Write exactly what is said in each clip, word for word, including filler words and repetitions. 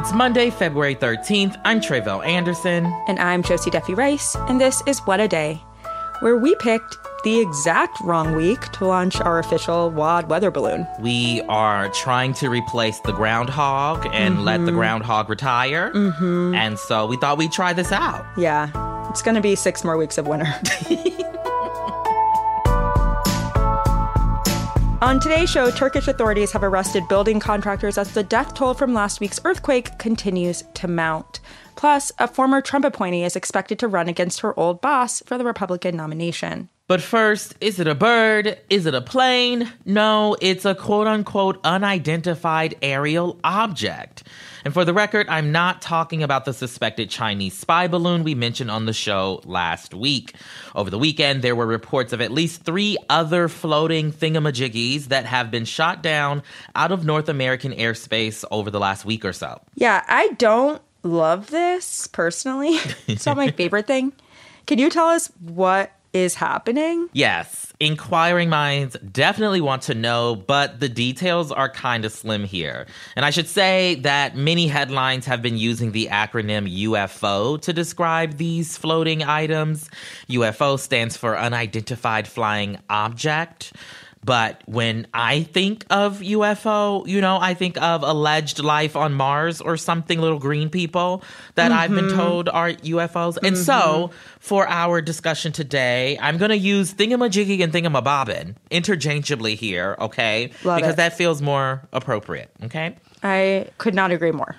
It's Monday, February thirteenth. I'm Tre'vell Anderson. And I'm Josie Duffy Rice, and this is What a Day, where we picked the exact wrong week to launch our official W O D weather balloon. We are trying to replace the groundhog and mm-hmm. let the groundhog retire. Mm-hmm. And so we thought we'd try this out. Yeah, it's going to be six more weeks of winter. On today's show, Turkish authorities have arrested building contractors as the death toll from last week's earthquake continues to mount. Plus, a former Trump appointee is expected to run against her old boss for the Republican nomination. But first, is it a bird? Is it a plane? No, it's a quote-unquote unidentified aerial object. And for the record, I'm not talking about the suspected Chinese spy balloon we mentioned on the show last week. Over the weekend, there were reports of at least three other floating thingamajiggies that have been shot down out of North American airspace over the last week or so. Yeah, I don't love this, personally. It's not my favorite thing. Can you tell us what is happening? Yes. Inquiring minds definitely want to know, but the details are kind of slim here. And I should say that many headlines have been using the acronym U F O to describe these floating items. U F O stands for Unidentified Flying Object. But when I think of U F O, you know, I think of alleged life on Mars or something, little green people that mm-hmm. I've been told are U F Os. And mm-hmm. so for our discussion today, I'm going to use thingamajiggy and thingamabobbin interchangeably here, okay? Love because it. that feels more appropriate, okay? I could not agree more.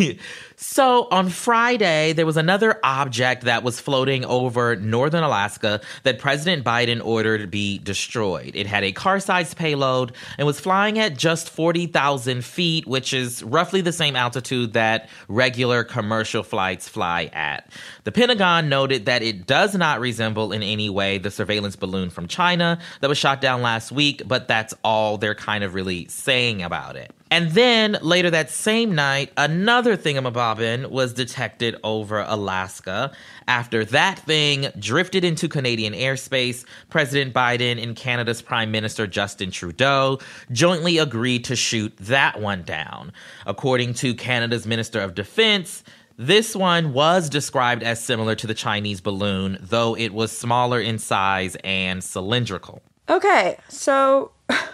So on Friday, there was another object that was floating over northern Alaska that President Biden ordered to be destroyed. It had a car-sized payload and was flying at just forty thousand feet, which is roughly the same altitude that regular commercial flights fly at. The Pentagon noted that it does not resemble in any way the surveillance balloon from China that was shot down last week, but that's all they're kind of really saying about it. And then later that same night, another thingamabobbin was detected over Alaska. After that thing drifted into Canadian airspace, President Biden and Canada's Prime Minister Justin Trudeau jointly agreed to shoot that one down. According to Canada's Minister of Defense, this one was described as similar to the Chinese balloon, though it was smaller in size and cylindrical. Okay, so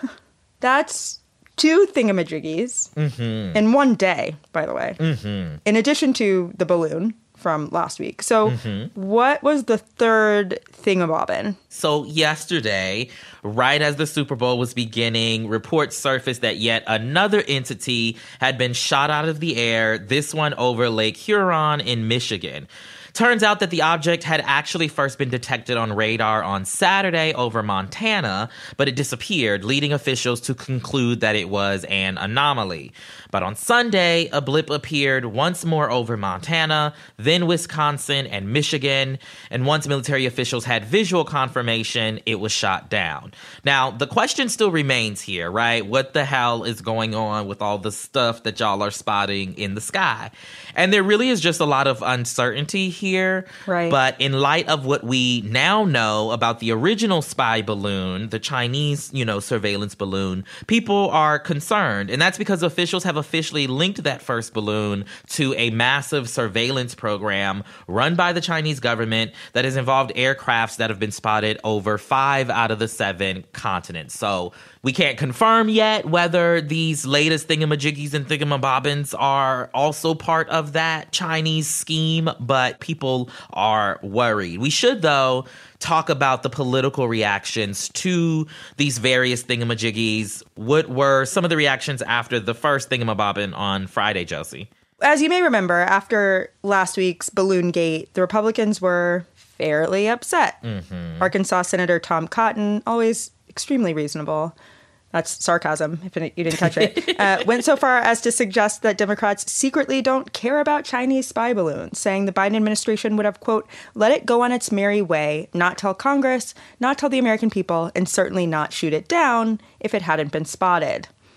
that's two thingamajiggies mm-hmm. in one day, by the way, mm-hmm. in addition to the balloon from last week. So mm-hmm. what was the third thingamabobbin? So yesterday, right as the Super Bowl was beginning, reports surfaced that yet another entity had been shot out of the air, this one over Lake Huron in Michigan. Turns out that the object had actually first been detected on radar on Saturday over Montana, but it disappeared, leading officials to conclude that it was an anomaly. But on Sunday, a blip appeared once more over Montana, then Wisconsin and Michigan, and once military officials had visual confirmation, it was shot down. Now, the question still remains here, right? What the hell is going on with all the stuff that y'all are spotting in the sky? And there really is just a lot of uncertainty here. Right. But in light of what we now know about the original spy balloon, the Chinese, you know, surveillance balloon, people are concerned. And that's because officials have officially linked that first balloon to a massive surveillance program run by the Chinese government that has involved aircrafts that have been spotted over five out of the seven continents. So we can't confirm yet whether these latest thingamajiggies and thingamabobbins are also part of that Chinese scheme, but people are worried. We should, though, talk about the political reactions to these various thingamajiggies. What were some of the reactions after the first thingamabobbin on Friday, Josie? As you may remember, after last week's Balloon Gate, the Republicans were fairly upset. Mm-hmm. Arkansas Senator Tom Cotton, always extremely reasonable, that's sarcasm, if you didn't catch it, uh, went so far as to suggest that Democrats secretly don't care about Chinese spy balloons, saying the Biden administration would have, quote, let it go on its merry way, not tell Congress, not tell the American people, and certainly not shoot it down if it hadn't been spotted.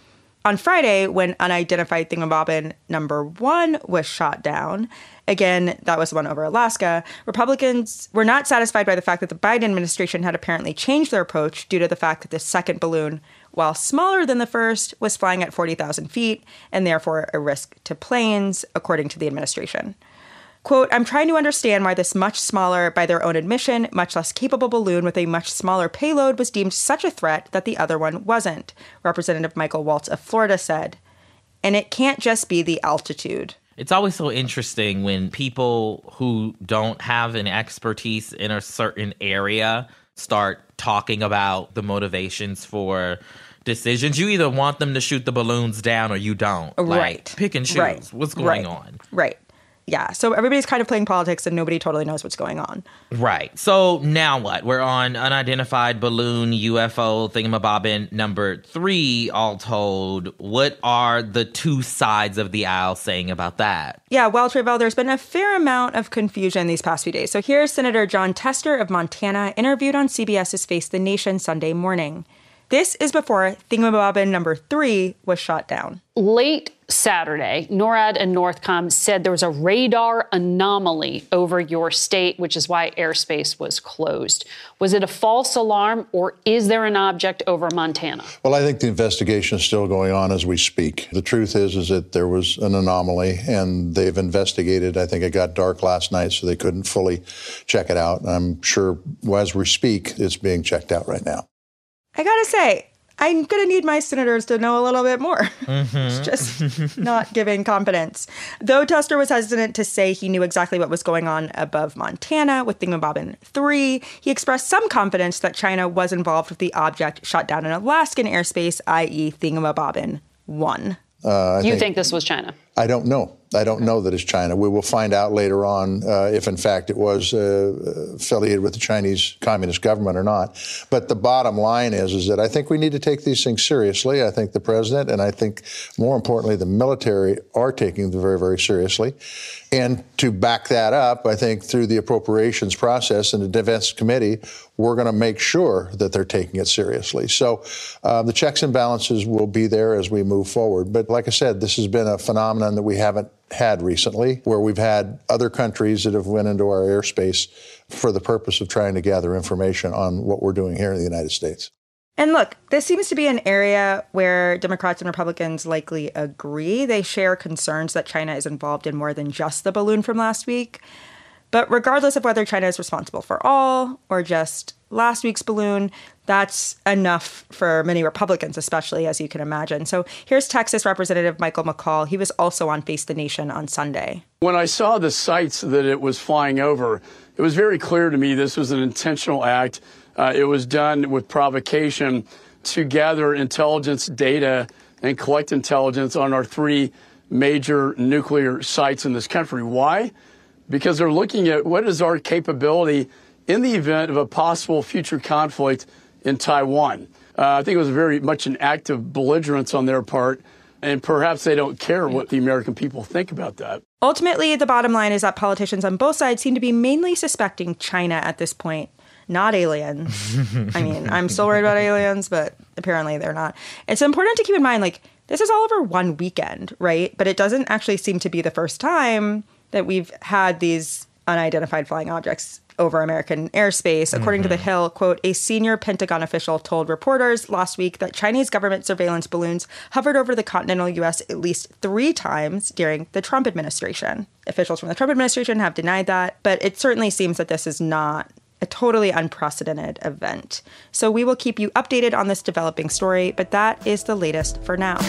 on Friday, when unidentified thingamabobbin number one was shot down, again, that was the one over Alaska, Republicans were not satisfied by the fact that the Biden administration had apparently changed their approach due to the fact that the second balloon, while smaller than the first, was flying at forty thousand feet and therefore a risk to planes, according to the administration. Quote, I'm trying to understand why this much smaller, by their own admission, much less capable balloon with a much smaller payload was deemed such a threat that the other one wasn't, Representative Michael Waltz of Florida said. And it can't just be the altitude. It's always so interesting when people who don't have an expertise in a certain area start talking about the motivations for decisions. You either want them to shoot the balloons down or you don't. Right. Like, pick and choose. Right. What's going right. on? Right. Yeah, so everybody's kind of playing politics and nobody totally knows what's going on. Right. So now what? We're on unidentified balloon U F O thingamabobbin number three, all told. What are the two sides of the aisle saying about that? Yeah, well, Tre'vell, there's been a fair amount of confusion these past few days. So here's Senator Jon Tester of Montana, interviewed on CBS's Face the Nation Sunday morning. This is before thingamabobbin number three was shot down. Late Saturday, NORAD and Northcom said there was a radar anomaly over your state, which is why airspace was closed. Was it a false alarm, or is there an object over Montana? Well, I think the investigation is still going on as we speak. The truth is, is that there was an anomaly, and they've investigated. I think it got dark last night, so they couldn't fully check it out. And I'm sure as we speak, it's being checked out right now. I gotta say, I'm going to need my senators to know a little bit more. Mm-hmm. It's just not giving confidence. Though Tester was hesitant to say he knew exactly what was going on above Montana with thingamabobbin three, he expressed some confidence that China was involved with the object shot down in Alaskan airspace, that is thingamabobbin one. Uh, you think, think this was China? I don't know. I don't know that it's China. We will find out later on uh, if, in fact, it was uh, affiliated with the Chinese Communist government or not. But the bottom line is, is that I think we need to take these things seriously. I think the president and I think, more importantly, the military are taking them very, very seriously. And to back that up, I think through the appropriations process and the Defense Committee, we're going to make sure that they're taking it seriously. So uh, the checks and balances will be there as we move forward. But like I said, this has been a phenomenon that we haven't had recently, where we've had other countries that have went into our airspace for the purpose of trying to gather information on what we're doing here in the United States. And look, this seems to be an area where Democrats and Republicans likely agree. They share concerns that China is involved in more than just the balloon from last week. But regardless of whether China is responsible for all or just last week's balloon, that's enough for many Republicans, especially, as you can imagine. So here's Texas Representative Michael McCaul. He was also on Face the Nation on Sunday. When I saw the sites that it was flying over, it was very clear to me this was an intentional act. Uh, it was done with provocation to gather intelligence data and collect intelligence on our three major nuclear sites in this country. Why? Because they're looking at what is our capability in the event of a possible future conflict in Taiwan. Uh, I think it was very much an act of belligerence on their part, and perhaps they don't care what the American people think about that. Ultimately, the bottom line is that politicians on both sides seem to be mainly suspecting China at this point, not aliens. I mean, I'm still worried about aliens, but apparently they're not. It's important to keep in mind, like, this is all over one weekend, right? But it doesn't actually seem to be the first time that we've had these unidentified flying objects over American airspace. According mm-hmm. to The Hill, quote, a senior Pentagon official told reporters last week that Chinese government surveillance balloons hovered over the continental U S at least three times during the Trump administration. Officials from the Trump administration have denied that, but it certainly seems that this is not a totally unprecedented event. So we will keep you updated on this developing story, but that is the latest for now.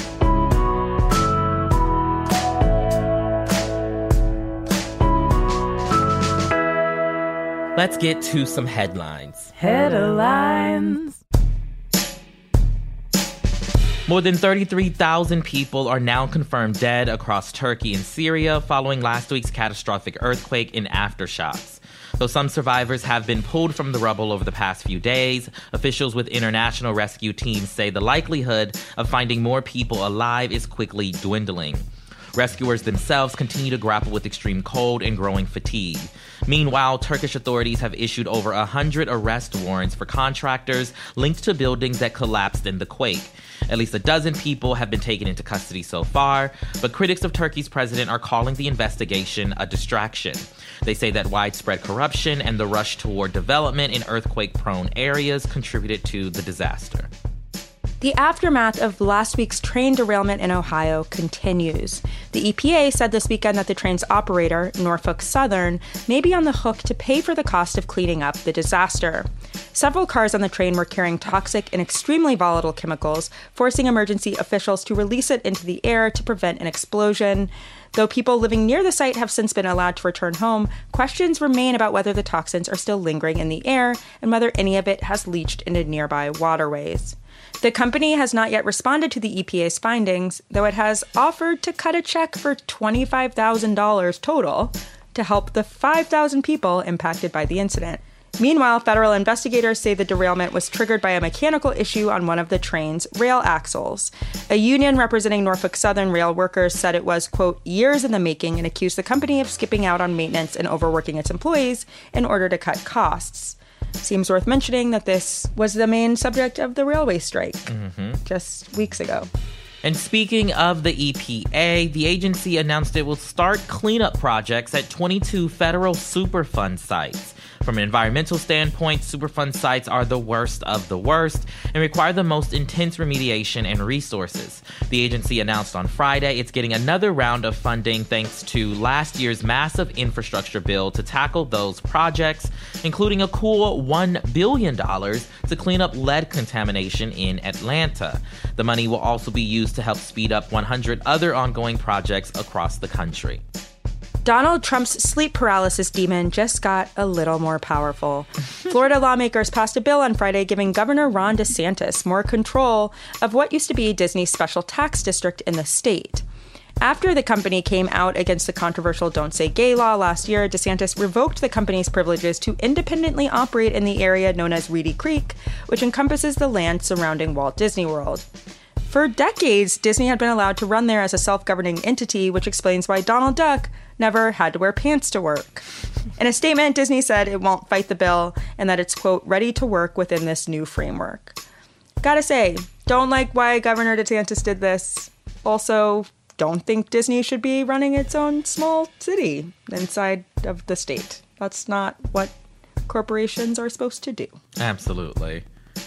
Let's get to some headlines. Headlines. More than thirty-three thousand people are now confirmed dead across Turkey and Syria following last week's catastrophic earthquake and aftershocks. Though some survivors have been pulled from the rubble over the past few days, officials with international rescue teams say the likelihood of finding more people alive is quickly dwindling. Rescuers themselves continue to grapple with extreme cold and growing fatigue. Meanwhile, Turkish authorities have issued over one hundred arrest warrants for contractors linked to buildings that collapsed in the quake. At least a dozen people have been taken into custody so far, but critics of Turkey's president are calling the investigation a distraction. They say that widespread corruption and the rush toward development in earthquake-prone areas contributed to the disaster. The aftermath of last week's train derailment in Ohio continues. The E P A said this weekend that the train's operator, Norfolk Southern, may be on the hook to pay for the cost of cleaning up the disaster. Several cars on the train were carrying toxic and extremely volatile chemicals, forcing emergency officials to release it into the air to prevent an explosion. Though people living near the site have since been allowed to return home, questions remain about whether the toxins are still lingering in the air and whether any of it has leached into nearby waterways. The company has not yet responded to the E P A's findings, though it has offered to cut a check for twenty-five thousand dollars total to help the five thousand people impacted by the incident. Meanwhile, federal investigators say the derailment was triggered by a mechanical issue on one of the train's rail axles. A union representing Norfolk Southern rail workers said it was, quote, years in the making, and accused the company of skipping out on maintenance and overworking its employees in order to cut costs. Seems worth mentioning that this was the main subject of the railway strike mm-hmm. just weeks ago. And speaking of the E P A, the agency announced it will start cleanup projects at twenty-two federal Superfund sites. From an environmental standpoint, Superfund sites are the worst of the worst and require the most intense remediation and resources. The agency announced on Friday it's getting another round of funding thanks to last year's massive infrastructure bill to tackle those projects, including a cool one billion dollars to clean up lead contamination in Atlanta. The money will also be used to help speed up one hundred other ongoing projects across the country. Donald Trump's sleep paralysis demon just got a little more powerful. Florida lawmakers passed a bill on Friday giving Governor Ron DeSantis more control of what used to be Disney's special tax district in the state. After the company came out against the controversial Don't Say Gay law last year, DeSantis revoked the company's privileges to independently operate in the area known as Reedy Creek, which encompasses the land surrounding Walt Disney World. For decades, Disney had been allowed to run there as a self-governing entity, which explains why Donald Duck never had to wear pants to work. In a statement, Disney said it won't fight the bill and that it's, quote, ready to work within this new framework. Gotta say, don't like why Governor DeSantis did this. Also, don't think Disney should be running its own small city inside of the state. That's not what corporations are supposed to do. Absolutely.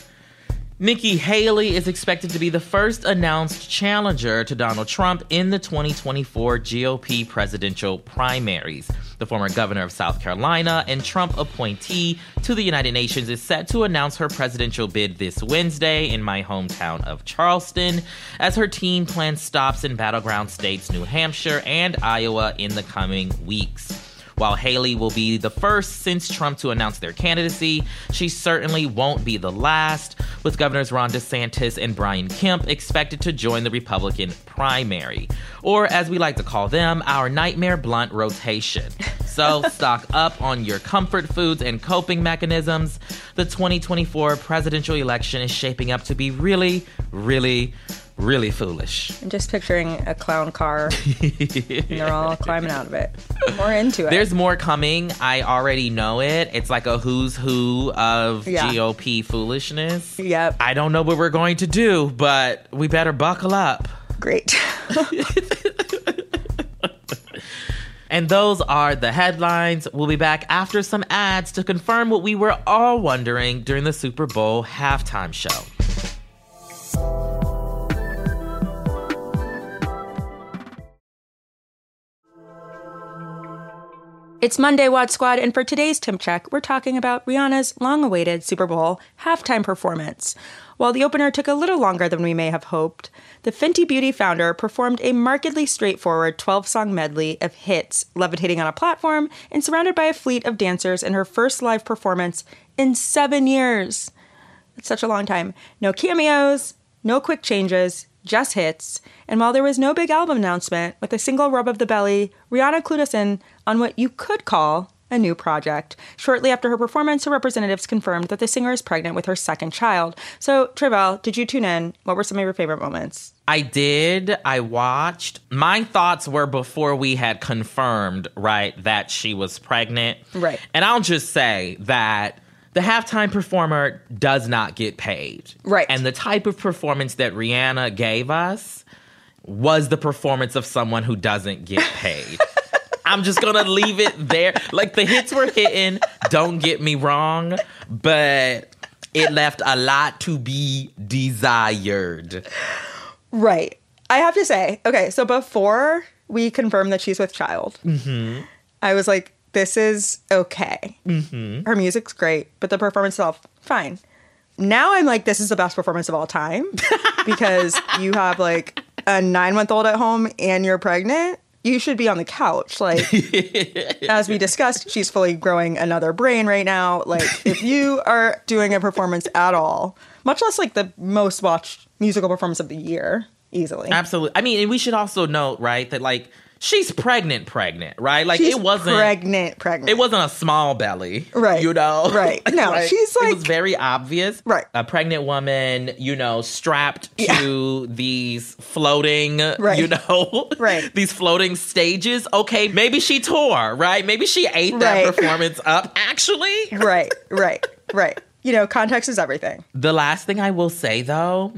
Nikki Haley is expected to be the first announced challenger to Donald Trump in the twenty twenty-four G O P presidential primaries. The former governor of South Carolina and Trump appointee to the United Nations is set to announce her presidential bid this Wednesday in my hometown of Charleston, as her team plans stops in battleground states New Hampshire and Iowa in the coming weeks. While Haley will be the first since Trump to announce their candidacy, she certainly won't be the last, with Governors Ron DeSantis and Brian Kemp expected to join the Republican primary, or as we like to call them, our nightmare blunt rotation. So stock up on your comfort foods and coping mechanisms. The twenty twenty-four presidential election is shaping up to be really, really, really foolish. I'm just picturing a clown car and they're all climbing out of it. We're into it. There's more coming. I already know it. It's like a who's who of yeah. G O P foolishness. Yep. I don't know what we're going to do, but we better buckle up. Great. And those are the headlines. We'll be back after some ads to confirm what we were all wondering during the Super Bowl halftime show. It's Monday, Wad Squad, and for today's Temp Check, we're talking about Rihanna's long-awaited Super Bowl halftime performance. While the opener took a little longer than we may have hoped, the Fenty Beauty founder performed a markedly straightforward twelve-song medley of hits, levitating on a platform and surrounded by a fleet of dancers in her first live performance in seven years. That's such a long time. No cameos, no quick changes, just hits. And while there was no big album announcement, with a single rub of the belly, Rihanna clued us in on what you could call a new project. Shortly after her performance, her representatives confirmed that the singer is pregnant with her second child. So, Tre'vell, did you tune in? What were some of your favorite moments? I did. I watched. My thoughts were before we had confirmed, right, that she was pregnant. Right. And I'll just say that the halftime performer does not get paid. Right. And the type of performance that Rihanna gave us was the performance of someone who doesn't get paid. I'm just going to leave it there. Like, the hits were hitting, don't get me wrong, but it left a lot to be desired. Right. I have to say, okay, so before we confirmed that she's with child, Mm-hmm. I was like, this is okay. Mm-hmm. Her music's great, but the performance itself, fine. Now I'm like, this is the best performance of all time because you have like a nine-month-old at home and you're pregnant. You should be on the couch. Like, as we discussed, she's fully growing another brain right now. Like, if you are doing a performance at all, much less like the most watched musical performance of the year, easily. Absolutely. I mean, and we should also note, right, that like, she's pregnant, pregnant, right? Like, She's it wasn't pregnant, pregnant. It wasn't a small belly, Right. You know, Right. No, Like, she's it like- was very obvious, Right. A pregnant woman, you know, strapped Yeah. to these floating, Right. you know, Right. these floating stages. Okay, maybe she tore, right? Maybe she ate that Right. performance up. Actually, Right, right, right. You know, context is everything. the last thing I will say though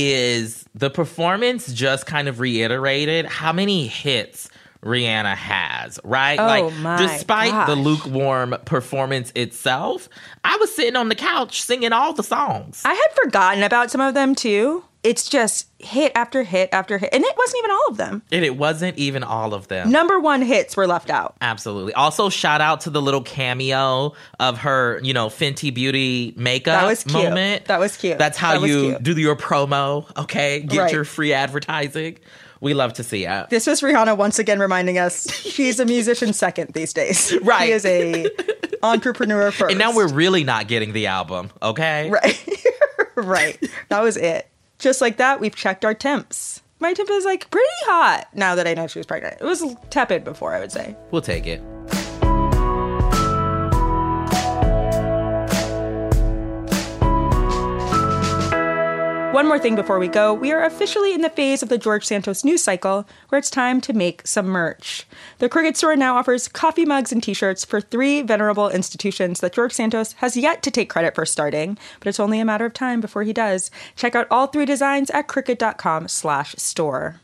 is the performance just kind of reiterated how many hits Rihanna has, right? Oh, like, my despite gosh. the lukewarm performance itself, I was sitting on the couch singing all the songs. I had forgotten about some of them too. It's just hit after hit after hit. And it wasn't even all of them. and it wasn't even all of them. Number one hits were left out. Absolutely. Also, shout out to the little cameo of her, you know, Fenty Beauty makeup That was cute. moment. That was cute. That's how That was you cute. do your promo, okay? Get Right. your free advertising. We love to see it. This was Rihanna once again reminding us she's a musician second these days. Right. She is a entrepreneur first. And now we're really not getting the album, okay? Right. Right. That was it. Just like that, we've checked our temps. My temp is like pretty hot now that I know she was pregnant. It was tepid before, I would say. We'll take it. One more thing before we go. We are officially in the phase of the George Santos news cycle where it's time to make some merch. The Cricket Store now offers coffee mugs and t-shirts for three venerable institutions that George Santos has yet to take credit for starting, but it's only a matter of time before he does. Check out all three designs at cricket.com slash store.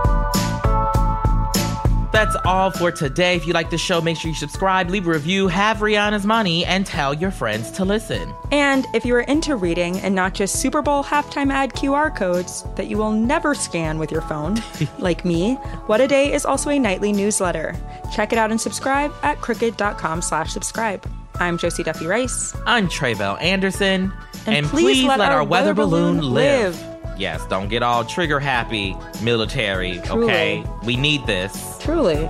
That's all for today. If you like the show, make sure you subscribe, leave a review, have Rihanna's money, and tell your friends to listen. And if you are into reading and not just Super Bowl halftime ad Q R codes that you will never scan with your phone, like me, What a Day is also a nightly newsletter. Check it out and subscribe at cricket.com slash subscribe. I'm Josie Duffy Rice. I'm Tre'vell Anderson. And please let our weather balloon live. Yes, don't get all trigger happy, military, Truly. okay? We need this. Truly.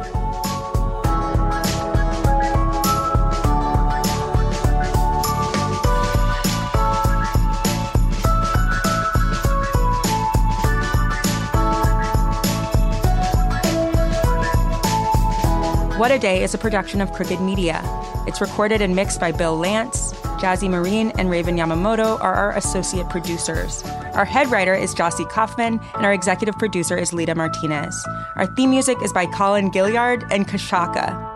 What a Day is a production of Crooked Media. It's recorded and mixed by Bill Lance. Jazzy Marine and Raven Yamamoto are our associate producers. Our head writer is Jossie Kaufman, and our executive producer is Lita Martinez. Our theme music is by Colin Gilliard and Kashaka.